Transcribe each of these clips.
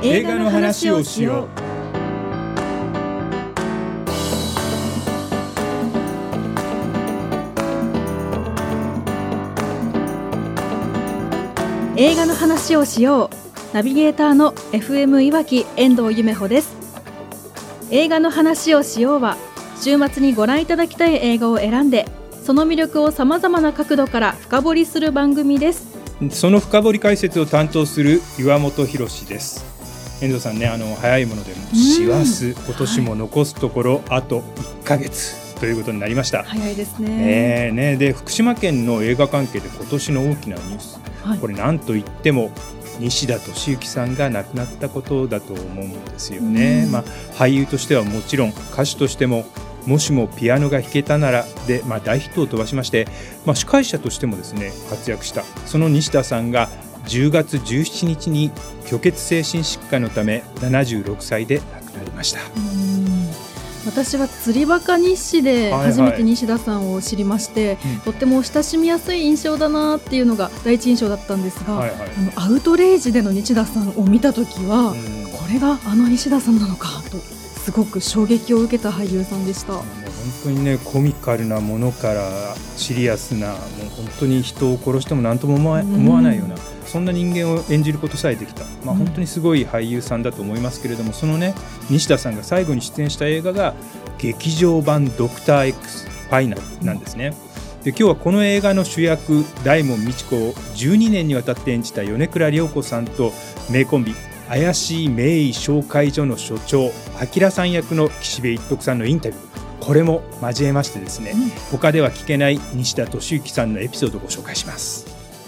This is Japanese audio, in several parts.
映画の話をしよう。 映画の話をしよう。ナビゲーターの FM いわき遠藤夢穂です。映画の話をしようは、週末にご覧いただきたい映画を選んで、その魅力をさまざまな角度から深掘りする番組です。 その深掘り解説を担当する岩本博です。遠藤さんね、早いものでも師走、今年も残すところあと1ヶ月ということになりました。 早いですね。 で、福島県の映画関係で今年の大きなニュース、これ何といっても西田敏行さんが亡くなったことだと思うんですよね。俳優としてはもちろん、歌手としてももしもピアノが弾けたならで、大ヒットを飛ばしまして、司会者としてもですね活躍したその西田さんが10月17日に虚血性心疾患のため76歳で亡くなりました。 私は釣りバカ日誌で初めて西田さんを知りまして、とっても親しみやすい印象だなっていうのが第一印象だったんですが、アウトレイジでの西田さんを見たときは、これがあの西田さんなのかとすごく衝撃を受けた俳優さんでした。 本当にね、コミカルなものからシリアスな、もう本当に人を殺しても何とも思わないような、そんな人間を演じることさえできた、本当にすごい俳優さんだと思いますけれども、そのね西田さんが最後に出演した映画が劇場版ドクター X ファイナルなんですね。で、今日はこの映画の主役大門未知子を12年にわたって演じた米倉涼子さんと名コンビ怪しい名医紹介所の所長明さん役の岸辺一徳さんのインタビュー、これも交えましてですね、他では聞けない西田敏行さんのエピソードをご紹介します。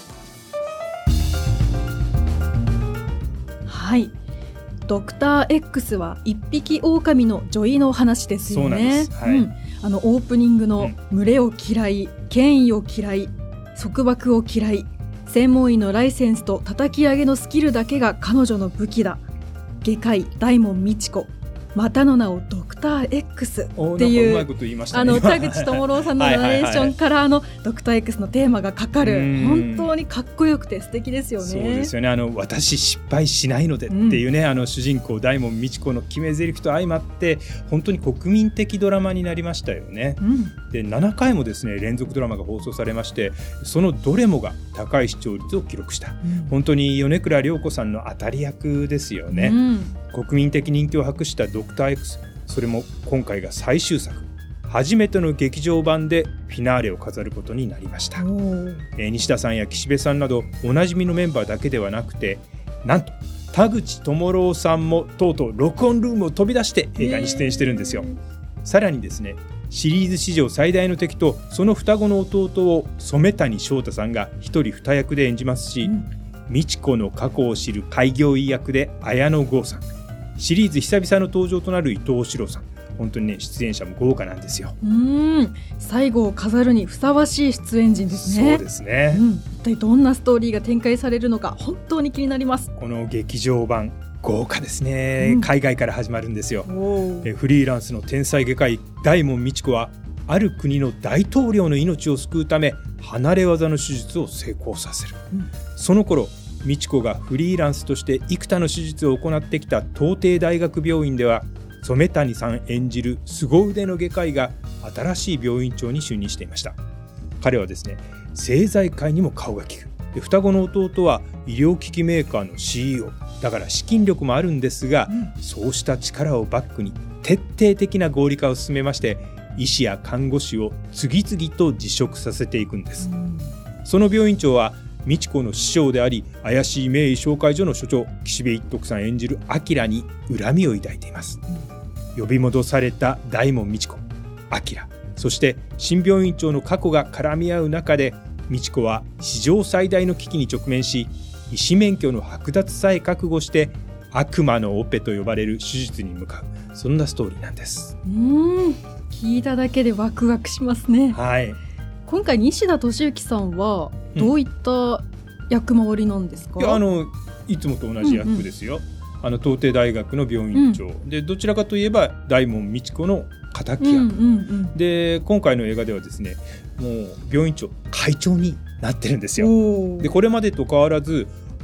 はい、ドクター X は一匹狼の女医の話ですよね。 そうなんです、 オープニングの群れを嫌い、権威を嫌い、束縛を嫌い、専門医のライセンスと叩き上げのスキルだけが彼女の武器だ、外科医大門未知子、またの名をドクター X っていう、田口智朗さんのナレーションからドクター X のテーマがかかる、本当にかっこよくて素敵ですよね。 そうですよね。私失敗しないのでっていうね、主人公大門未知子の決め台詞と相まって本当に国民的ドラマになりましたよね。で、7回もですね連続ドラマが放送されまして、そのどれもが高い視聴率を記録した、本当に米倉涼子さんの当たり役ですよね。国民的人気を博したドクター X、 それも今回が最終作、初めての劇場版でフィナーレを飾ることになりました。西田さんや岸辺さんなどおなじみのメンバーだけではなくて、なんと田口智朗さんもとうとう録音ルームを飛び出して映画に出演してるんですよ。さらにですね、シリーズ史上最大の敵とその双子の弟を染谷将太さんが一人二役で演じますし、美智子の過去を知る開業医役で綾野剛さん、シリーズ久々の登場となる伊藤四郎さん、本当にね出演者も豪華なんですよ。 最後を飾るにふさわしい出演陣ですね。 そうですね、 一体どんなストーリーが展開されるのか本当に気になります。 この劇場版豪華ですね、海外から始まるんですよ。フリーランスの天才外科医大門未知子はある国の大統領の命を救うため離れ技の手術を成功させる、その頃美智子がフリーランスとして幾多の手術を行ってきた東帝大学病院では、染谷さん演じる凄腕の外科医が新しい病院長に就任していました。彼はですね、製剤界にも顔が利く。で、双子の弟は医療機器メーカーの CEO だから資金力もあるんですが、そうした力をバックに徹底的な合理化を進めまして、医師や看護師を次々と辞職させていくんです。その病院長は美智子の師匠であり怪しい名医紹介所の所長岸辺一徳さん演じる明に恨みを抱いています。呼び戻された大門未知子、明、そして新病院長の過去が絡み合う中で、美智子は史上最大の危機に直面し、医師免許の剥奪さえ覚悟して悪魔のオペと呼ばれる手術に向かう、そんなストーリーなんです。 聞いただけでワクワクしますね。今回西田敏行さんはどういった役回りなんですか？ いつもと同じ役ですよ。東帝大学の病院長、でどちらかといえば大門未知子の敵役、で今回の映画ではですね、もう病院長会長になってるんですよ。でこれまでと変わらず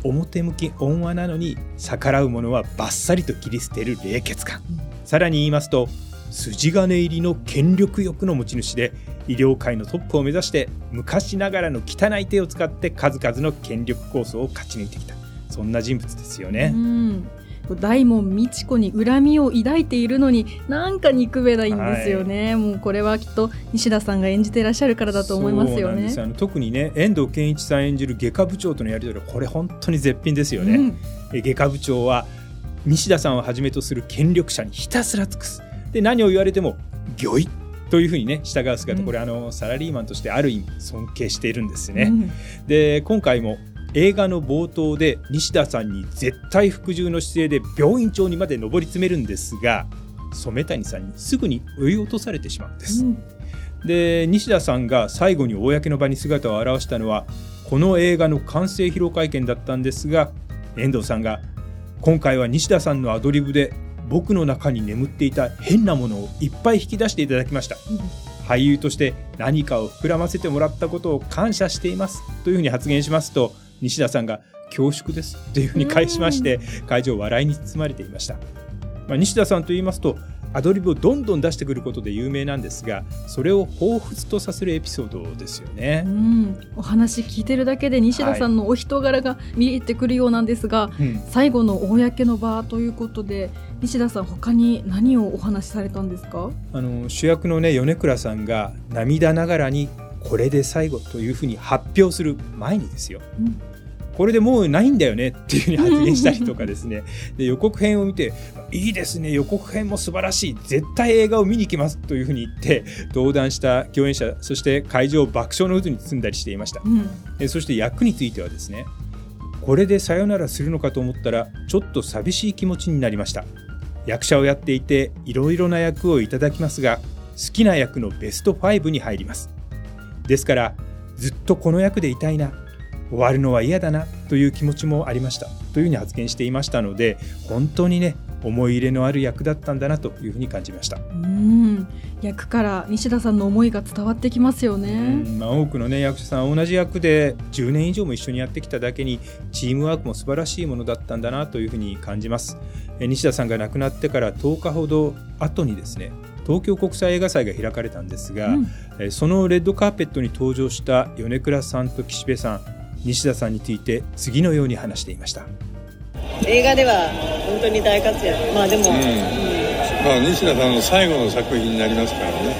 表向き温和なのに逆らう者はバッサリと切り捨てる冷血感、さらに言いますと筋金入りの権力欲の持ち主で、医療界のトップを目指して昔ながらの汚い手を使って数々の権力構想を勝ち抜いてきた、そんな人物ですよね。 大門未知子に恨みを抱いているのになんか憎めないんですよね、もうこれはきっと西田さんが演じていらっしゃるからだと思いますよね。 そうなんです。特にね、遠藤憲一さん演じる外科部長とのやり取りはこれ本当に絶品ですよね、外科部長は西田さんをはじめとする権力者にひたすら尽くす、で何を言われても御意というふうにね従う姿、これサラリーマンとしてある意味尊敬しているんですね、で今回も映画の冒頭で西田さんに絶対服従の姿勢で病院長にまで上り詰めるんですが、染谷さんにすぐに追い落とされてしまうんです、で西田さんが最後に公の場に姿を現したのはこの映画の完成披露会見だったんですが、遠藤さんが今回は西田さんのアドリブで僕の中に眠っていた変なものをいっぱい引き出していただきました、俳優として何かを膨らませてもらったことを感謝していますというふうに発言しますと、西田さんが恐縮ですというふうに返しまして、会場笑いに包まれていました、西田さんといいますとアドリブをどんどん出してくることで有名なんですが、それを彷彿とさせるエピソードですよね、 お話聞いてるだけで西田さんのお人柄が見えてくるようなんですが、最後の公の場ということで西田さん他に何をお話しされたんですか？ 主役のね米倉さんが涙ながらにこれで最後というふうに発表する前にですよ、これでもうないんだよねっていうふうに発言したりとかですねで予告編を見ていいですね、予告編も素晴らしい、絶対映画を見に行きますというふうに言って登壇した共演者、そして会場を爆笑の渦に包んだりしていました、そして役についてはですね、これでさよならするのかと思ったらちょっと寂しい気持ちになりました。役者をやっていていろいろな役をいただきますが、好きな役のベスト5に入ります。ですからずっとこの役でいたいな、終わるのは嫌だなという気持ちもありましたというふうに発言していましたので、本当にね思い入れのある役だったんだなというふうに感じました。 役から西田さんの思いが伝わってきますよね。 多くの、ね、役者さん同じ役で10年以上も一緒にやってきただけにチームワークも素晴らしいものだったんだなというふうに感じます。西田さんが亡くなってから10日ほど後にですね、東京国際映画祭が開かれたんですが、そのレッドカーペットに登場した米倉さんと岸辺さん、西田さんについて次のように話していました。 映画では本当に大活躍、でも、 西田さんの最後の作品になりますからね、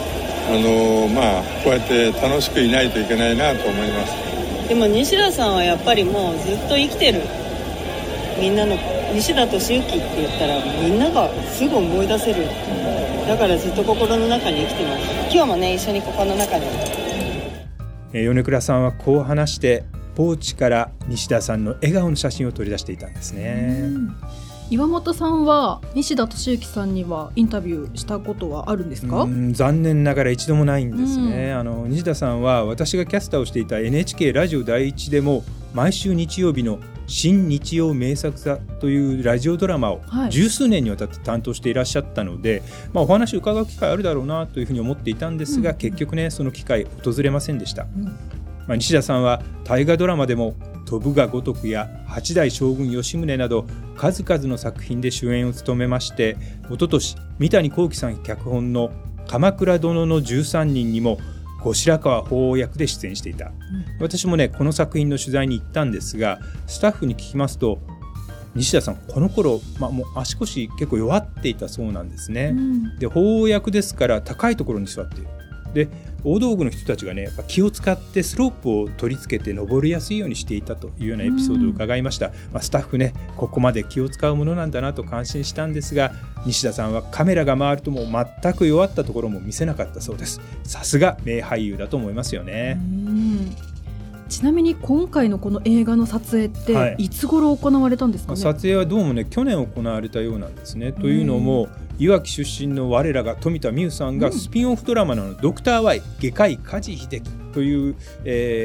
こうやって楽しくいないといけないなと思います。 でも西田さんはやっぱりもうずっと生きてる、みんなの西田敏行って言ったらみんながすぐ思い出せる、だからずっと心の中に生きてます。今日もね一緒に心の中に。 米倉さんはこう話してポーチから西田さんの笑顔の写真を取り出していたんですね。 岩本さんは西田敏行さんにはインタビューしたことはあるんですか？ 残念ながら一度もないんですね。西田さんは私がキャスターをしていた NHK ラジオ第一でも毎週日曜日の新日曜名作座というラジオドラマを十数年にわたって担当していらっしゃったので、お話を伺う機会あるだろうなというふうに思っていたんですが、結局ねその機会訪れませんでした。西田さんは大河ドラマでも飛ぶが如くや八代将軍吉宗など数々の作品で主演を務めまして、一昨年三谷幸喜さん脚本の鎌倉殿の13人にも後白河法皇役で出演していた。私もねこの作品の取材に行ったんですが、スタッフに聞きますと西田さんこの頃、もう足腰結構弱っていたそうなんですね。で法皇役ですから高いところに座っている。で大道具の人たちがねやっぱ気を使ってスロープを取り付けて登りやすいようにしていたというようなエピソードを伺いました。スタッフねここまで気を使うものなんだなと感心したんですが、西田さんはカメラが回るともう全く弱ったところも見せなかったそうです。さすが名俳優だと思いますよね。 ちなみに今回のこの映画の撮影っていつ頃行われたんですかね？ 撮影はどうもね去年行われたようなんですね。というのもいわき出身の我らが富田美優さんがスピンオフドラマのドクター Y 外科医梶秀樹という、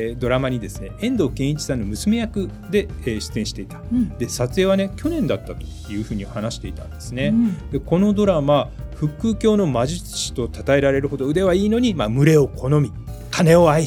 ドラマにですね遠藤憲一さんの娘役で、出演していた。で撮影はね去年だったというふうに話していたんですね。でこのドラマ腹空鏡の魔術師と称えられるほど腕はいいのに、群れを好み金を愛し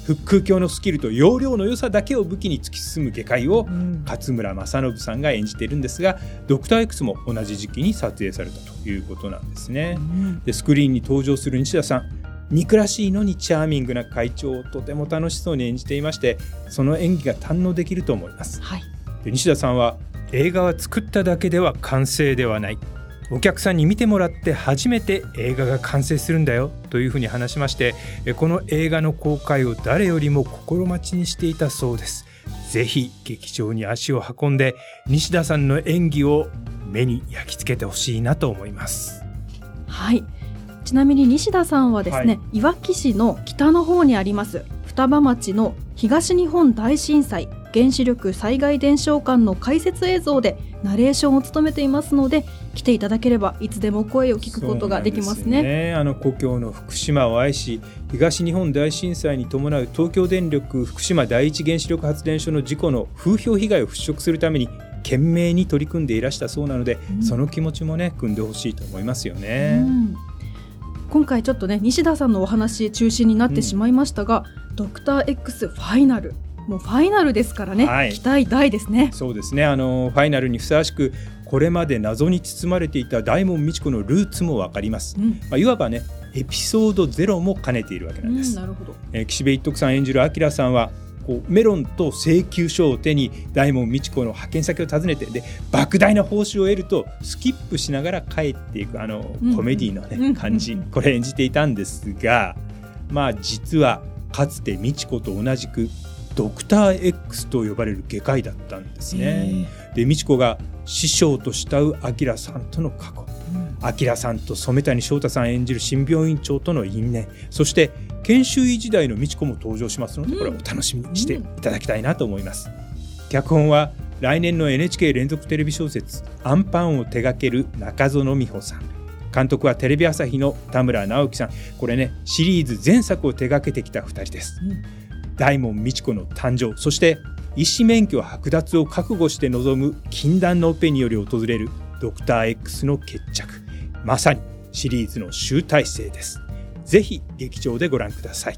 腹腔鏡のスキルと要領の良さだけを武器に突き進む外科医を勝村政信さんが演じているんですが、ドクター X も同じ時期に撮影されたということなんですね。でスクリーンに登場する西田さん、憎らしいのにチャーミングな会長をとても楽しそうに演じていまして、その演技が堪能できると思います。で西田さんは、映画は作っただけでは完成ではない、お客さんに見てもらって初めて映画が完成するんだよというふうに話しまして、この映画の公開を誰よりも心待ちにしていたそうです。ぜひ劇場に足を運んで西田さんの演技を目に焼き付けてほしいなと思います。 はい、ちなみに西田さんはですね、いわき市の北の方にあります双葉町の東日本大震災原子力災害伝承館の解説映像でナレーションを務めていますので、来ていただければいつでも声を聞くことができますね。 故郷の福島を愛し、東日本大震災に伴う東京電力福島第一原子力発電所の事故の風評被害を払拭するために懸命に取り組んでいらしたそうなので、その気持ちもね汲んでほしいと思いますよね。 今回ちょっとね西田さんのお話中心になってしまいましたが、ドクター X ファイナル、もうファイナルですからね、期待大ですね。 そうですね、ファイナルにふさわしく、これまで謎に包まれていた大門未知子のルーツも分かります。いわばねエピソード0も兼ねているわけなんです。 なるほど。 岸辺一徳さん演じる明さんはメロンと請求書を手に大門未知子の派遣先を訪ねて、で莫大な報酬を得るとスキップしながら帰っていくコメディの、ね感じ、これ演じていたんですが、実はかつて未知子と同じくドクター X と呼ばれる外科医だったんですね。で未知子が師匠と慕う明さんとの過去、明さんと染谷翔太さん演じる新病院長との因縁、そして研修医時代の美智子も登場しますので、これをお楽しみにしていただきたいなと思います。脚本は来年の NHK 連続テレビ小説アンパンを手掛ける中園美穂さん、監督はテレビ朝日の田村直樹さん。これねシリーズ前作を手掛けてきた2人です。大門未知子の誕生、そして医師免許剥奪を覚悟して臨む禁断のオペにより訪れるドクター X の決着、まさにシリーズの集大成です。ぜひ劇場でご覧ください。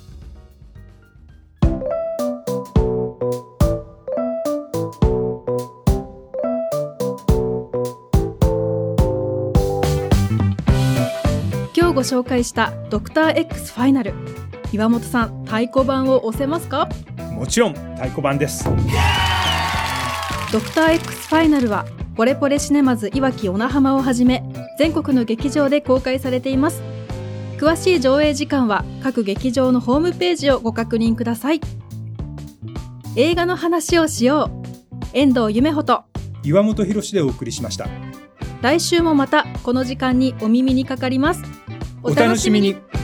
今日ご紹介したドクター X ファイナル、岩本さん太鼓判を押せますか？ もちろん太鼓判です。 ドクター X ファイナルはポレポレシネマズいわき小名浜をはじめ全国の劇場で公開されています。詳しい上映時間は各劇場のホームページをご確認ください。映画の話をしよう。遠藤夢穂と岩本博でお送りしました。 来週もまたこの時間にお耳にかかります。 お楽しみに。